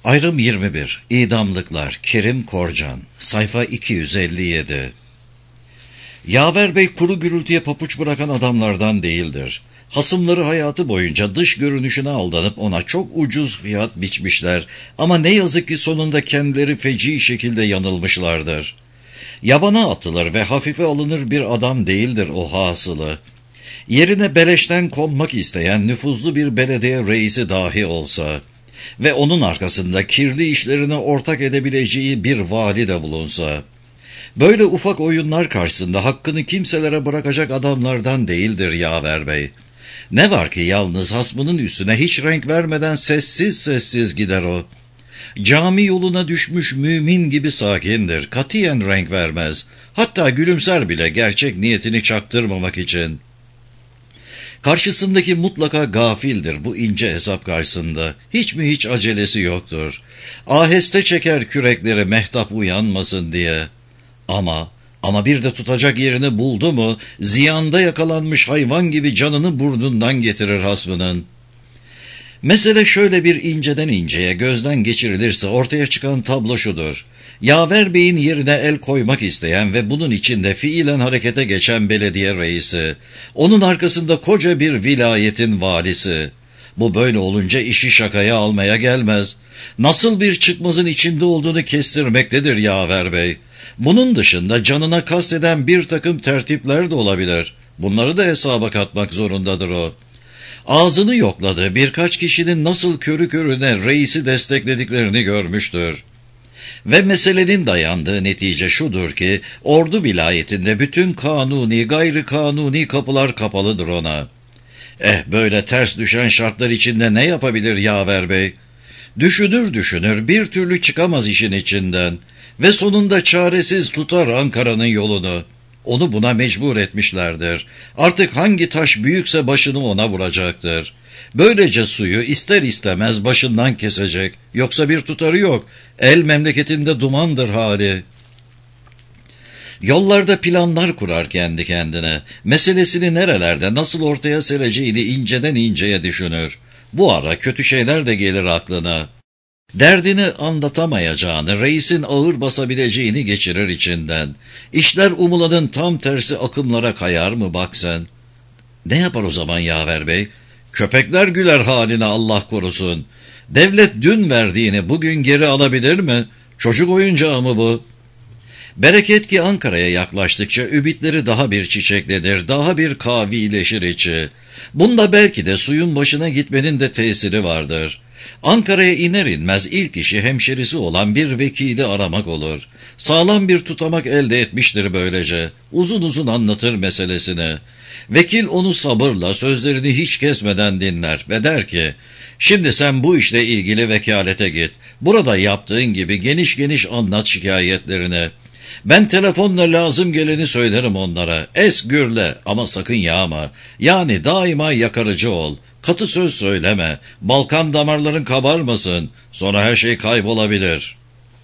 Ayrım 21. İdamlıklar. Kerim Korcan. Sayfa 257. Yaver Bey kuru gürültüye papuç bırakan adamlardan değildir. Hasımları hayatı boyunca dış görünüşüne aldanıp ona çok ucuz fiyat biçmişler ama ne yazık ki sonunda kendileri feci şekilde yanılmışlardır. Yabana atılır ve hafife alınır bir adam değildir o hasılı. Yerine beleşten konmak isteyen nüfuzlu bir belediye reisi dahi olsa ve onun arkasında kirli işlerine ortak edebileceği bir vali de bulunsa, böyle ufak oyunlar karşısında hakkını kimselere bırakacak adamlardan değildir Yaver Bey. Ne var ki yalnız hasmının üstüne hiç renk vermeden sessiz sessiz gider o. Cami yoluna düşmüş mümin gibi sakindir, katiyen renk vermez. Hatta gülümser bile gerçek niyetini çaktırmamak için. Karşısındaki mutlaka gafildir bu ince hesap karşısında. Hiç mi hiç acelesi yoktur. Aheste çeker kürekleri mehtap uyanmasın diye. Ama bir de tutacak yerini buldu mu, ziyanda yakalanmış hayvan gibi canını burnundan getirir hasmının. Mesele şöyle bir inceden inceye gözden geçirilirse ortaya çıkan tablo şudur. Yaver Bey'in yerine el koymak isteyen ve bunun içinde fiilen harekete geçen belediye reisi, onun arkasında koca bir vilayetin valisi. Bu böyle olunca işi şakaya almaya gelmez. Nasıl bir çıkmazın içinde olduğunu kestirmektedir Yaver Bey. Bunun dışında canına kasteden bir takım tertipler de olabilir. Bunları da hesaba katmak zorundadır o. Ağzını yokladı, birkaç kişinin nasıl körü körüne reisi desteklediklerini görmüştür. Ve meselenin dayandığı netice şudur ki, Ordu vilayetinde bütün kanuni, gayri kanuni kapılar kapalıdır ona. Böyle ters düşen şartlar içinde ne yapabilir Yaver Bey? Düşünür bir türlü çıkamaz işin içinden ve sonunda çaresiz tutar Ankara'nın yolunu. Onu buna mecbur etmişlerdir. Artık hangi taş büyükse başını ona vuracaktır. Böylece suyu ister istemez başından kesecek. Yoksa bir tutarı yok. El memleketinde dumandır hali. Yollarda planlar kurar kendi kendine. Meselesini nerelerde nasıl ortaya sereceğini inceden inceye düşünür. Bu ara kötü şeyler de gelir aklına. Derdini anlatamayacağını, reisin ağır basabileceğini geçirir içinden. İşler umulanın tam tersi akımlara kayar mı bak sen? Ne yapar o zaman Yaver Bey? Köpekler güler haline Allah korusun. Devlet dün verdiğini bugün geri alabilir mi? Çocuk oyuncağı mı bu? Bereket ki Ankara'ya yaklaştıkça ümitleri daha bir çiçeklenir, daha bir kavileşir içi. Bunda belki de suyun başına gitmenin de tesiri vardır. Ankara'ya iner inmez ilk işi hemşerisi olan bir vekili aramak olur. Sağlam bir tutamak elde etmiştir böylece. Uzun uzun anlatır meselesini. Vekil onu sabırla, sözlerini hiç kesmeden dinler ve der ki, "Şimdi sen bu işle ilgili vekalete git. Burada yaptığın gibi geniş geniş anlat şikayetlerini. Ben telefonla lazım geleni söylerim onlara. Es gürle ama sakın yağma. Yani daima yakarıcı ol. Katı söz söyleme. Balkan damarların kabarmasın. Sonra her şey kaybolabilir."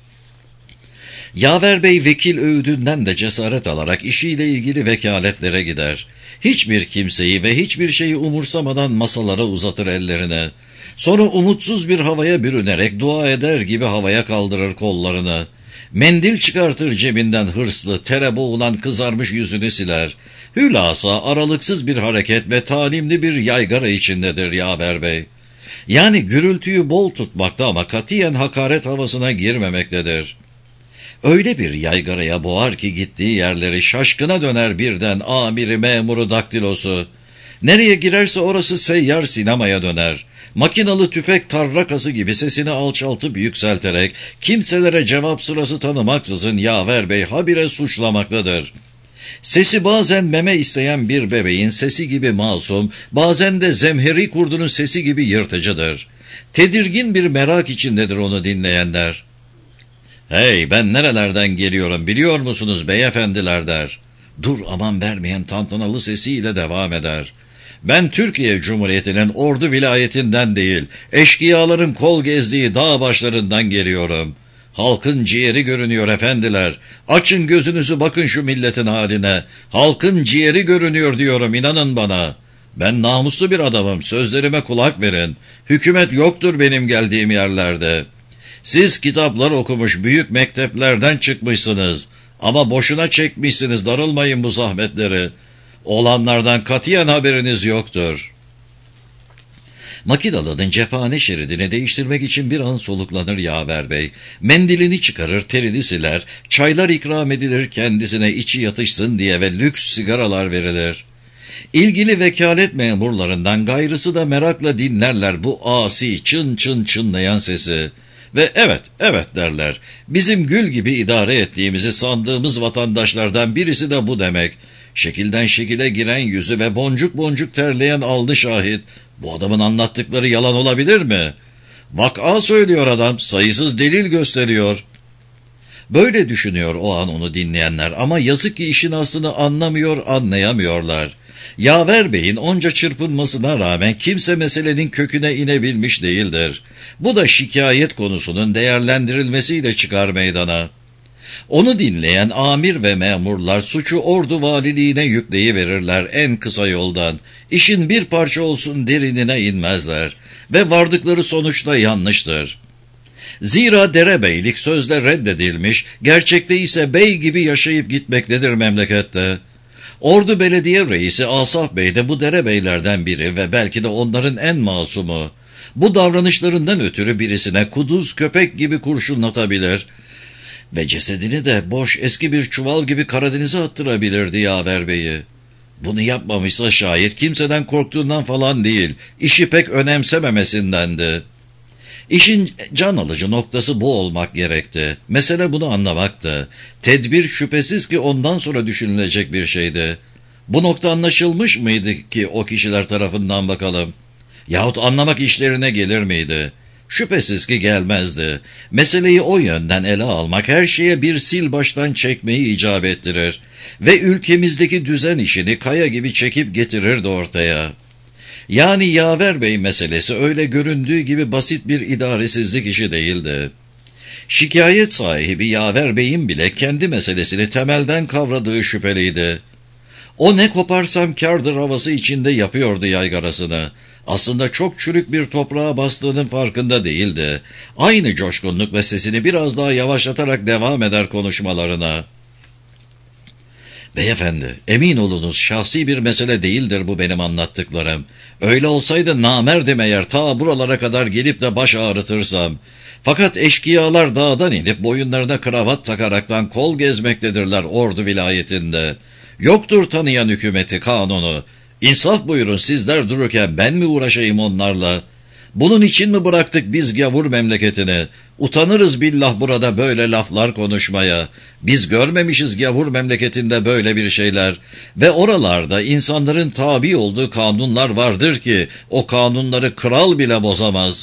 Yaver Bey vekil öğüdünden de cesaret alarak işiyle ilgili vekaletlere gider. Hiçbir kimseyi ve hiçbir şeyi umursamadan masalara uzatır ellerine. Sonra umutsuz bir havaya bürünerek dua eder gibi havaya kaldırır kollarını. Mendil çıkartır cebinden hırslı, tere boğulan kızarmış yüzünü siler. Hülasa aralıksız bir hareket ve talimli bir yaygara içindedir Yaver Bey. Yani gürültüyü bol tutmakta ama katiyen hakaret havasına girmemektedir. Öyle bir yaygaraya boğar ki gittiği yerleri şaşkına döner birden amiri memuru daktilosu. Nereye girerse orası seyyar sinemaya döner. Makinalı tüfek tarrakası gibi sesini alçaltıp yükselterek kimselere cevap sırası tanımaksızın Yaver Bey habire suçlamaktadır. Sesi bazen meme isteyen bir bebeğin sesi gibi masum, bazen de zemheri kurdunun sesi gibi yırtıcıdır. Tedirgin bir merak içindedir onu dinleyenler. "Hey, ben nerelerden geliyorum biliyor musunuz beyefendiler?" der. Dur aman vermeyen tantanalı sesiyle devam eder. "Ben Türkiye Cumhuriyeti'nin Ordu vilayetinden değil, eşkıyaların kol gezdiği dağ başlarından geliyorum. Halkın ciğeri görünüyor efendiler. Açın gözünüzü bakın şu milletin haline. Halkın ciğeri görünüyor diyorum, inanın bana. Ben namuslu bir adamım, sözlerime kulak verin. Hükümet yoktur benim geldiğim yerlerde. Siz kitaplar okumuş, büyük mekteplerden çıkmışsınız. Ama boşuna çekmişsiniz, darılmayın bu zahmetleri. Olanlardan katiyen haberiniz yoktur. Makidalı'nın cephane şeridini değiştirmek için bir an soluklanır Yaver Bey. Mendilini çıkarır, terini siler, çaylar ikram edilir kendisine içi yatışsın diye ve lüks sigaralar verilir. İlgili vekalet memurlarından gayrısı da merakla dinlerler bu asi çın çın çınlayan sesi. Ve evet, evet derler. Bizim gül gibi idare ettiğimizi sandığımız vatandaşlardan birisi de bu demek. Şekilden şekile giren yüzü ve boncuk boncuk terleyen alnı şahit. Bu adamın anlattıkları yalan olabilir mi? Vaka söylüyor adam, sayısız delil gösteriyor. Böyle düşünüyor o an onu dinleyenler ama yazık ki işin aslını anlamıyor, anlayamıyorlar. Yaver Bey'in onca çırpınmasına rağmen kimse meselenin köküne inebilmiş değildir. Bu da şikayet konusunun değerlendirilmesiyle çıkar meydana. Onu dinleyen amir ve memurlar suçu ordu valiliğine yükleyiverirler en kısa yoldan. İşin bir parça olsun derinine inmezler ve vardıkları sonuçta yanlıştır. Zira derebeylik sözle reddedilmiş, gerçekte ise bey gibi yaşayıp gitmektedir memlekette. Ordu Belediye Reisi Asaf Bey de bu derebeylerden biri ve belki de onların en masumu. Bu davranışlarından ötürü birisine kuduz köpek gibi kurşunlatabilir ve cesedini de boş eski bir çuval gibi Karadeniz'e attırabilirdi Yaver Bey'i. Bunu yapmamışsa şayet kimseden korktuğundan falan değil, işi pek önemsememesindendi. İşin can alıcı noktası bu olmak gerekti. Mesele bunu anlamaktı. Tedbir şüphesiz ki ondan sonra düşünülecek bir şeydi. Bu nokta anlaşılmış mıydı ki o kişiler tarafından bakalım? Yahut anlamak işlerine gelir miydi? Şüphesiz ki gelmezdi. Meseleyi o yönden ele almak her şeye bir sil baştan çekmeyi icap ettirir. Ve ülkemizdeki düzen işini kaya gibi çekip getirirdi ortaya. Yani Yaver Bey meselesi öyle göründüğü gibi basit bir idaresizlik işi değildi. Şikayet sahibi Yaver Bey'in bile kendi meselesini temelden kavradığı şüpheliydi. O ne koparsam kârdır havası içinde yapıyordu yaygarasını. Aslında çok çürük bir toprağa bastığının farkında değildi. Aynı coşkunlukla sesini biraz daha yavaşlatarak devam eder konuşmalarına. Beyefendi, emin olunuz şahsi bir mesele değildir bu benim anlattıklarım. Öyle olsaydı namerdim eğer ta buralara kadar gelip de baş ağrıtırsam. Fakat eşkıyalar dağdan inip boyunlarına kravat takaraktan kol gezmektedirler Ordu vilayetinde. Yoktur tanıyan hükümeti, kanunu. İnsaf buyurun, sizler dururken ben mi uğraşayım onlarla? Bunun için mi bıraktık biz gavur memleketini? Utanırız billah burada böyle laflar konuşmaya. Biz görmemişiz gavur memleketinde böyle bir şeyler. Ve oralarda insanların tabi olduğu kanunlar vardır ki o kanunları kral bile bozamaz.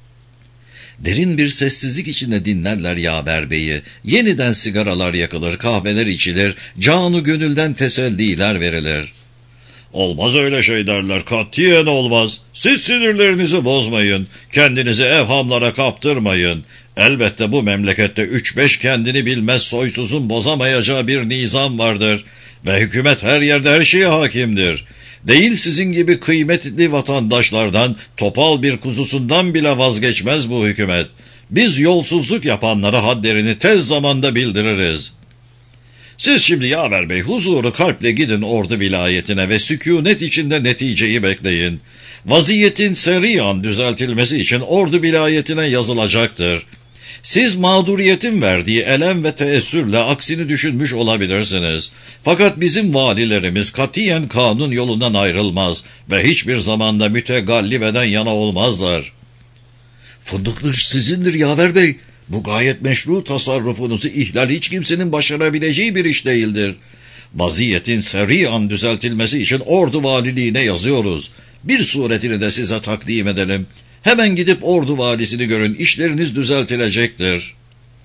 Derin bir sessizlik içinde dinlerler Yaver Bey'i. Yeniden sigaralar yakılır, kahveler içilir, canı gönülden teselliler verilir. Olmaz öyle şey derler, katiyen olmaz. Siz sinirlerinizi bozmayın, kendinizi evhamlara kaptırmayın. Elbette bu memlekette 3-5 kendini bilmez soysuzun bozamayacağı bir nizam vardır. Ve hükümet her yerde her şeye hakimdir. Değil sizin gibi kıymetli vatandaşlardan, topal bir kuzusundan bile vazgeçmez bu hükümet. Biz yolsuzluk yapanlara hadlerini tez zamanda bildiririz. Siz şimdi Yaver Bey huzuru kalple gidin Ordu vilayetine ve sükûnet içinde neticeyi bekleyin. Vaziyetin seriyan düzeltilmesi için Ordu vilayetine yazılacaktır. Siz mağduriyetin verdiği elem ve teessürle aksini düşünmüş olabilirsiniz. Fakat bizim valilerimiz katiyen kanun yolundan ayrılmaz ve hiçbir zamanda mütegallibeden yana olmazlar. Fındıklı sizindir Yaver Bey. Bu gayet meşru tasarrufunuzu ihlal hiç kimsenin başarabileceği bir iş değildir. Vaziyetin seriyan düzeltilmesi için Ordu valiliğine yazıyoruz. Bir suretini de size takdim edelim. Hemen gidip Ordu valisini görün, işleriniz düzeltilecektir.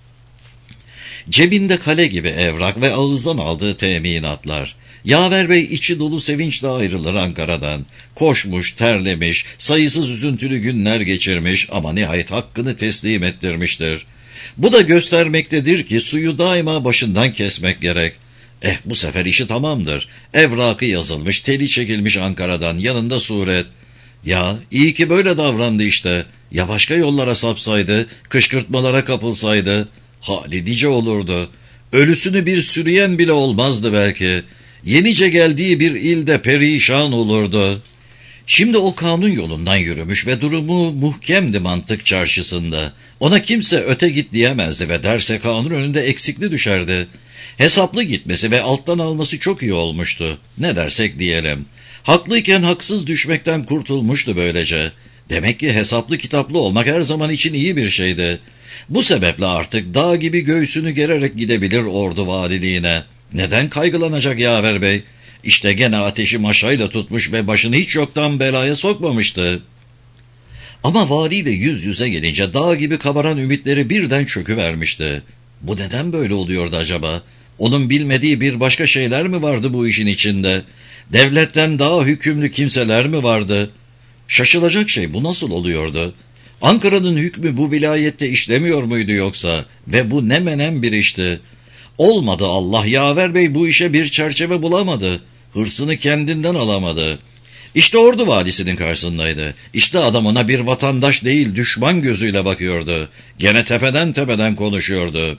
Cebinde kale gibi evrak ve ağızdan aldığı teminatlar. Yaver Bey içi dolu sevinçle ayrılır Ankara'dan. Koşmuş, terlemiş, sayısız üzüntülü günler geçirmiş ama nihayet hakkını teslim ettirmiştir. Bu da göstermektedir ki suyu daima başından kesmek gerek. Bu sefer işi tamamdır. Evrakı yazılmış, teli çekilmiş Ankara'dan, yanında suret. Ya iyi ki böyle davrandı işte. Ya başka yollara sapsaydı, kışkırtmalara kapılsaydı, hali nice olurdu. Ölüsünü bir sürüyen bile olmazdı belki. Yenice geldiği bir ilde perişan olurdu. Şimdi o kanun yolundan yürümüş ve durumu muhkemdi mantık çarşısında. Ona kimse öte git diyemezdi ve derse kanun önünde eksikli düşerdi. Hesaplı gitmesi ve alttan alması çok iyi olmuştu. Ne dersek diyelim. Haklıyken haksız düşmekten kurtulmuştu böylece. Demek ki hesaplı kitaplı olmak her zaman için iyi bir şeydi. Bu sebeple artık dağ gibi göğsünü gererek gidebilir ordu valiliğine. Neden kaygılanacak yaver bey? İşte gene ateşi maşayla tutmuş ve başını hiç yoktan belaya sokmamıştı. Ama valiyle yüz yüze gelince dağ gibi kabaran ümitleri birden çöküvermişti. Bu neden böyle oluyordu acaba? Onun bilmediği bir başka şeyler mi vardı bu işin içinde? Devletten daha hükümlü kimseler mi vardı? Şaşılacak şey bu nasıl oluyordu? Ankara'nın hükmü bu vilayette işlemiyor muydu yoksa? Ve bu ne menem bir işti. Olmadı Allah, yaver bey bu işe bir çerçeve bulamadı. Hırsını kendinden alamadı. İşte ordu valisinin karşısındaydı. İşte adam ona bir vatandaş değil düşman gözüyle bakıyordu. Gene tepeden konuşuyordu.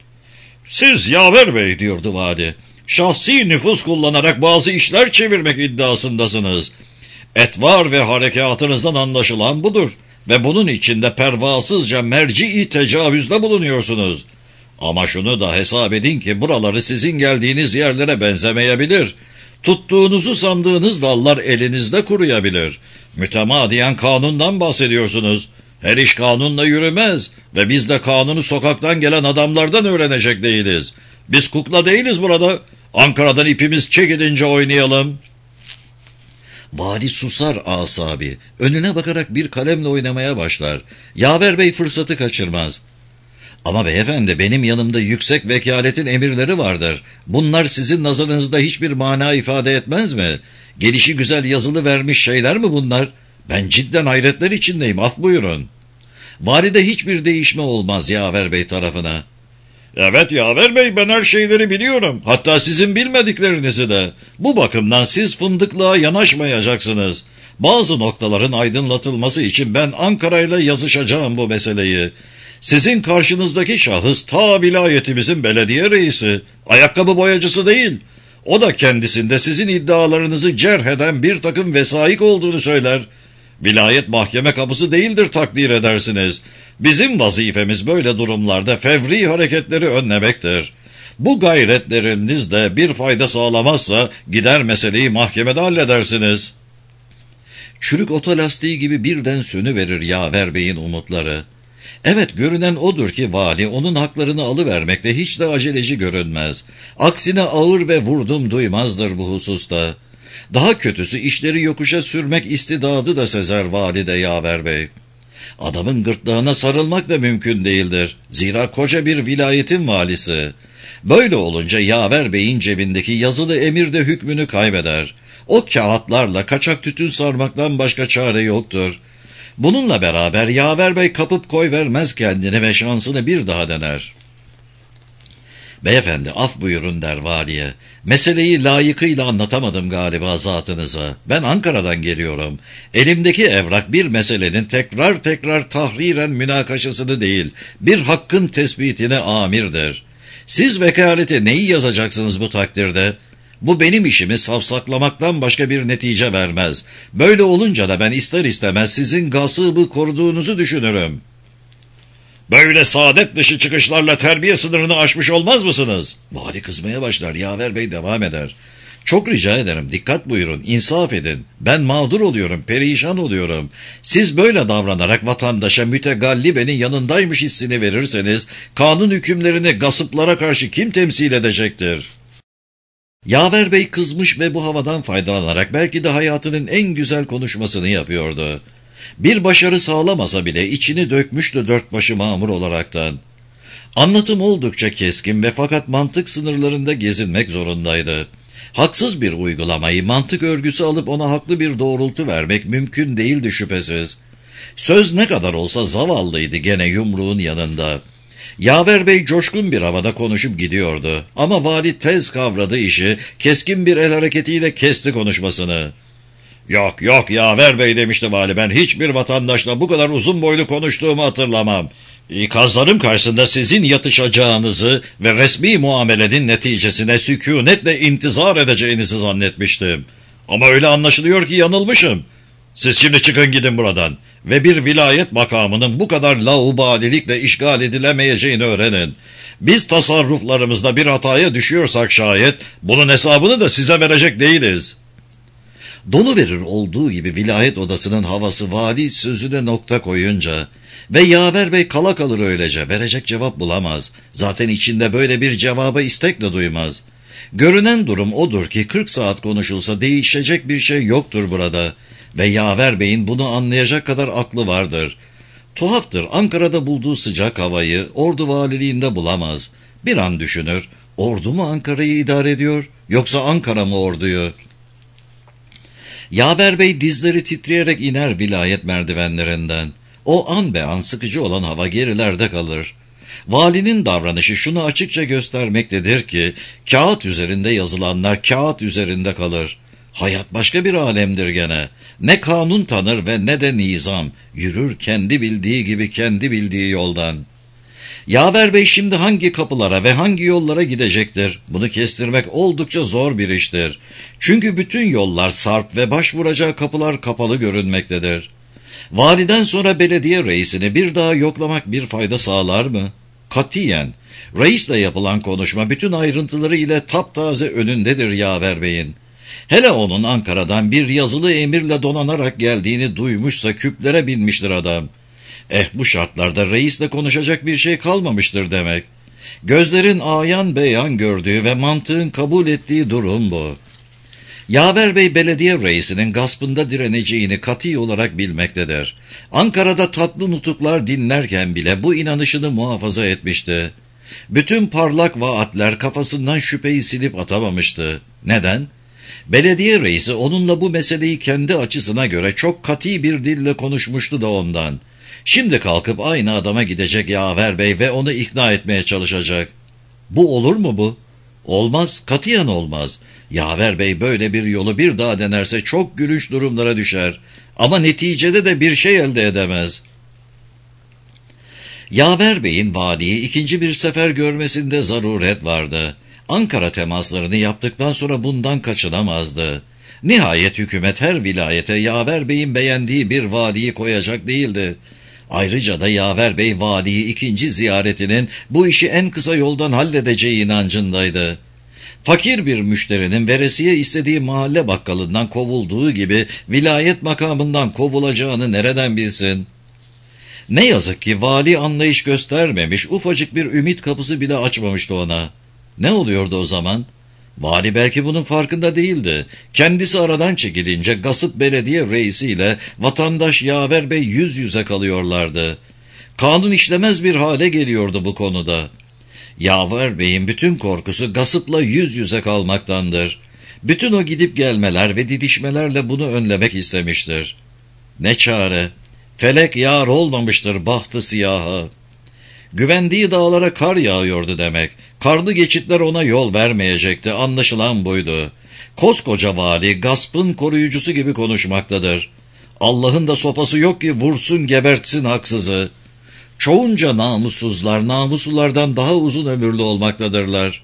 Siz yaver bey diyordu vali. Şahsi nüfus kullanarak bazı işler çevirmek iddiasındasınız. Etvar ve harekatınızdan anlaşılan budur. Ve bunun içinde pervasızca merci tecavüzde bulunuyorsunuz. Ama şunu da hesap edin ki buraları sizin geldiğiniz yerlere benzemeyebilir. Tuttuğunuzu sandığınız dallar elinizde kuruyabilir. Mütemadiyen kanundan bahsediyorsunuz. Her iş kanunla yürümez ve biz de kanunu sokaktan gelen adamlardan öğrenecek değiliz. Biz kukla değiliz burada. Ankara'dan ipimiz çekilince oynayalım. Vali susar asabi. Önüne bakarak bir kalemle oynamaya başlar. Yaver bey fırsatı kaçırmaz. Ama beyefendi benim yanımda yüksek vekaletin emirleri vardır. Bunlar sizin nazarınızda hiçbir mana ifade etmez mi? Gelişi güzel yazılı vermiş şeyler mi bunlar? Ben cidden hayretler içindeyim, af buyurun. Valide hiçbir değişme olmaz yaver bey tarafına. Evet yaver bey, ben her şeyleri biliyorum. Hatta sizin bilmediklerinizi de. Bu bakımdan siz fındıklığa yanaşmayacaksınız. Bazı noktaların aydınlatılması için ben Ankara'yla yazışacağım bu meseleyi. Sizin karşınızdaki şahıs ta vilayetimizin belediye reisi, ayakkabı boyacısı değil. O da kendisinde sizin iddialarınızı cerh eden bir takım vesaik olduğunu söyler. Vilayet mahkeme kapısı değildir takdir edersiniz. Bizim vazifemiz böyle durumlarda fevri hareketleri önlemektir. Bu gayretleriniz de bir fayda sağlamazsa gider meseleyi mahkemede halledersiniz. Çürük otolastiği gibi birden sönüverir yaver beyin umutları. Evet, görünen odur ki vali onun haklarını alıvermekte hiç de aceleci görünmez. Aksine ağır ve vurdum duymazdır bu hususta. Daha kötüsü işleri yokuşa sürmek istidadı da sezer valide yaver bey. Adamın gırtlağına sarılmak da mümkün değildir. Zira koca bir vilayetin valisi. Böyle olunca yaver beyin cebindeki yazılı emir de hükmünü kaybeder. O kağıtlarla kaçak tütün sarmaktan başka çare yoktur. Bununla beraber yaver bey kapıp koy vermez kendini ve şansını bir daha dener. Beyefendi af buyurun der valiye. Meseleyi layıkıyla anlatamadım galiba zatınıza. Ben Ankara'dan geliyorum. Elimdeki evrak bir meselenin tekrar tahriren münakaşasını değil, bir hakkın tespitine amirdir. Siz vekalete neyi yazacaksınız bu takdirde? Bu benim işimi savsaklamaktan başka bir netice vermez. Böyle olunca da ben ister istemez sizin gasıbı koruduğunuzu düşünürüm. Böyle saadet dışı çıkışlarla terbiye sınırını aşmış olmaz mısınız? Vali kızmaya başlar, yaver bey devam eder. Çok rica ederim, dikkat buyurun, insaf edin. Ben mağdur oluyorum, perişan oluyorum. Siz böyle davranarak vatandaşa mütegallibenin yanındaymış hissini verirseniz, kanun hükümlerini gasıplara karşı kim temsil edecektir? Yaver bey kızmış ve bu havadan faydalanarak belki de hayatının en güzel konuşmasını yapıyordu. Bir başarı sağlamasa bile içini dökmüştü dört başı mamur olaraktan. Anlatım oldukça keskin ve fakat mantık sınırlarında gezinmek zorundaydı. Haksız bir uygulamayı mantık örgüsü alıp ona haklı bir doğrultu vermek mümkün değildi şüphesiz. Söz ne kadar olsa zavallıydı gene yumruğun yanında. Yaver bey coşkun bir havada konuşup gidiyordu ama vali tez kavradı işi, keskin bir el hareketiyle kesti konuşmasını. Yok yok Yaver Bey demişti vali, ben hiçbir vatandaşla bu kadar uzun boylu konuştuğumu hatırlamam. İkazlarım karşısında sizin yatışacağınızı ve resmi muamelenin neticesine sükunetle intizar edeceğinizi zannetmiştim. Ama öyle anlaşılıyor ki yanılmışım. Siz şimdi çıkın gidin buradan ve bir vilayet makamının bu kadar laubalilikle işgal edilemeyeceğini öğrenin. Biz tasarruflarımızda bir hataya düşüyorsak şayet bunun hesabını da size verecek değiliz. Dolu verir olduğu gibi vilayet odasının havası vali sözüne nokta koyunca ve Yaver Bey kala kalır öylece, verecek cevap bulamaz. Zaten içinde böyle bir cevaba istek de duymaz. Görünen durum odur ki 40 saat konuşulsa değişecek bir şey yoktur burada ve Yaver Bey'in bunu anlayacak kadar aklı vardır. Tuhaftır, Ankara'da bulduğu sıcak havayı ordu valiliğinde bulamaz. Bir an düşünür, ordu mu Ankara'yı idare ediyor yoksa Ankara mı orduyu? Yaver Bey dizleri titreyerek iner vilayet merdivenlerinden. O an be an sıkıcı olan hava gerilerde kalır. Valinin davranışı şunu açıkça göstermektedir ki, kağıt üzerinde yazılanlar kağıt üzerinde kalır. Hayat başka bir alemdir gene. Ne kanun tanır ve ne de nizam. Yürür kendi bildiği gibi kendi bildiği yoldan. Yaver Bey şimdi hangi kapılara ve hangi yollara gidecektir? Bunu kestirmek oldukça zor bir iştir. Çünkü bütün yollar sarp ve başvuracağı kapılar kapalı görünmektedir. Validen sonra belediye reisini bir daha yoklamak bir fayda sağlar mı? Katiyen. Reisle yapılan konuşma bütün ayrıntıları ile taptaze önündedir Yaver Bey'in. Hele onun Ankara'dan bir yazılı emirle donanarak geldiğini duymuşsa küplere binmiştir adam. Bu şartlarda reisle konuşacak bir şey kalmamıştır demek. Gözlerin ayan beyan gördüğü ve mantığın kabul ettiği durum bu. Yaver Bey belediye reisinin gaspında direneceğini kat'i olarak bilmektedir. Ankara'da tatlı nutuklar dinlerken bile bu inanışını muhafaza etmişti. Bütün parlak vaatler kafasından şüpheyi silip atamamıştı. Neden? Belediye reisi onunla bu meseleyi kendi açısına göre çok kat'i bir dille konuşmuştu da ondan. Şimdi kalkıp aynı adama gidecek Yaver Bey ve onu ikna etmeye çalışacak. Bu olur mu bu? Olmaz, katiyen olmaz. Yaver Bey böyle bir yolu bir daha denerse çok gülünç durumlara düşer. Ama neticede de bir şey elde edemez. Yaver Bey'in valiyi ikinci bir sefer görmesinde zaruret vardı. Ankara temaslarını yaptıktan sonra bundan kaçınamazdı. Nihayet hükümet her vilayete Yaver Bey'in beğendiği bir valiyi koyacak değildi. Ayrıca da Yaver Bey valiyi ikinci ziyaretinin bu işi en kısa yoldan halledeceği inancındaydı. Fakir bir müşterinin veresiye istediği mahalle bakkalından kovulduğu gibi vilayet makamından kovulacağını nereden bilsin? Ne yazık ki vali anlayış göstermemiş, ufacık bir ümit kapısı bile açmamıştı ona. Ne oluyordu o zaman? Vali belki bunun farkında değildi. Kendisi aradan çekilince gasıp belediye reisiyle vatandaş Yaver Bey yüz yüze kalıyorlardı. Kanun işlemez bir hale geliyordu bu konuda. Yaver Bey'in bütün korkusu gasıpla yüz yüze kalmaktandır. Bütün o gidip gelmeler ve didişmelerle bunu önlemek istemiştir. Ne çare? Felek yar olmamıştır bahtı siyaha. Güvendiği dağlara kar yağıyordu demek. Karlı geçitler ona yol vermeyecekti, anlaşılan buydu. Koskoca vali gaspın koruyucusu gibi konuşmaktadır. Allah'ın da sopası yok ki vursun gebertsin haksızı. Çoğunca namussuzlar namuslulardan daha uzun ömürlü olmaktadırlar.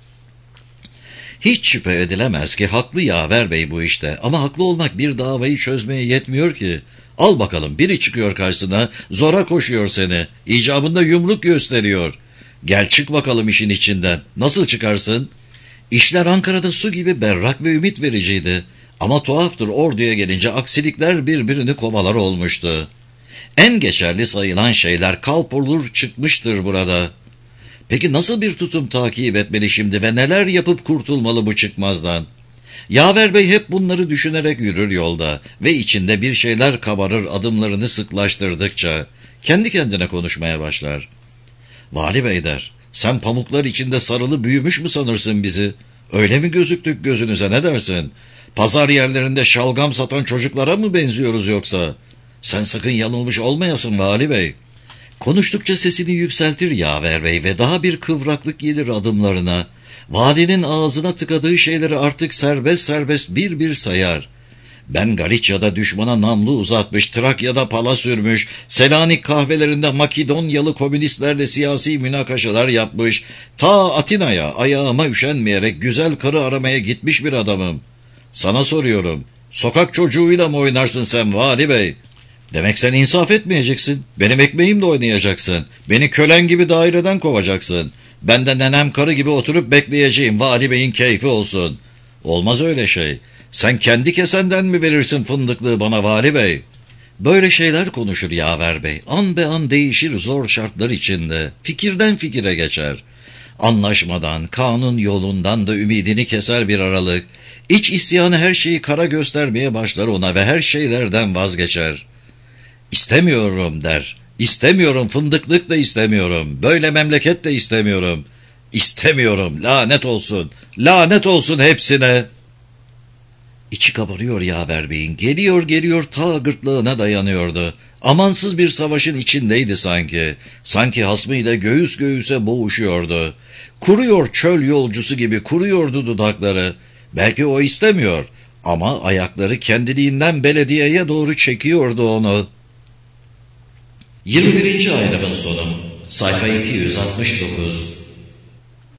Hiç şüphe edilemez ki haklı Yaver Bey bu işte, ama haklı olmak bir davayı çözmeye yetmiyor ki. Al bakalım, biri çıkıyor karşısına, zora koşuyor seni, icabında yumruk gösteriyor. Gel çık bakalım işin içinden, nasıl çıkarsın? İşler Ankara'da su gibi berrak ve ümit vericiydi. Ama tuhaftır, orduya gelince aksilikler birbirini kovalar olmuştu. En geçerli sayılan şeyler kalpurlur çıkmıştır burada. Peki nasıl bir tutum takip etmeli şimdi ve neler yapıp kurtulmalı bu çıkmazdan? Yaver Bey hep bunları düşünerek yürür yolda ve içinde bir şeyler kabarır adımlarını sıklaştırdıkça. Kendi kendine konuşmaya başlar. Vali Bey der, sen pamuklar içinde sarılı büyümüş mü sanırsın bizi? Öyle mi gözüktük gözünüze, ne dersin? Pazar yerlerinde şalgam satan çocuklara mı benziyoruz yoksa? Sen sakın yanılmış olmayasın Vali Bey. Konuştukça sesini yükseltir Yaver Bey ve daha bir kıvraklık gelir adımlarına. Valinin ağzına tıkadığı şeyleri artık serbest serbest bir bir sayar. Ben Galicia'da düşmana namlu uzatmış, Trakya'da pala sürmüş, Selanik kahvelerinde Makedonyalı komünistlerle siyasi münakaşalar yapmış, ta Atina'ya ayağıma üşenmeyerek güzel karı aramaya gitmiş bir adamım. Sana soruyorum, sokak çocuğuyla mı oynarsın sen vali bey? Demek sen insaf etmeyeceksin, benim ekmeğimle oynayacaksın, beni kölen gibi daireden kovacaksın. Ben de nenem karı gibi oturup bekleyeceğim, vali beyin keyfi olsun. Olmaz öyle şey. Sen kendi kesenden mi verirsin fındıklığı bana vali bey? Böyle şeyler konuşur yaver bey. An be an değişir zor şartlar içinde. Fikirden fikire geçer. Anlaşmadan, kanun yolundan da ümidini keser bir aralık. İç isyanı her şeyi kara göstermeye başlar ona ve her şeylerden vazgeçer. İstemiyorum der. İstemiyorum, fındıklık da istemiyorum. Böyle memleket de istemiyorum. İstemiyorum, lanet olsun. Lanet olsun hepsine. İçi kabarıyor yaver beyin. Geliyor geliyor ta gırtlağına dayanıyordu. Amansız bir savaşın içindeydi sanki. Sanki hasmıyla göğüs göğüse boğuşuyordu. Kuruyor çöl yolcusu gibi kuruyordu dudakları. Belki o istemiyor ama ayakları kendiliğinden belediyeye doğru çekiyordu onu. 21. ayrımın sonu. Sayfa 269.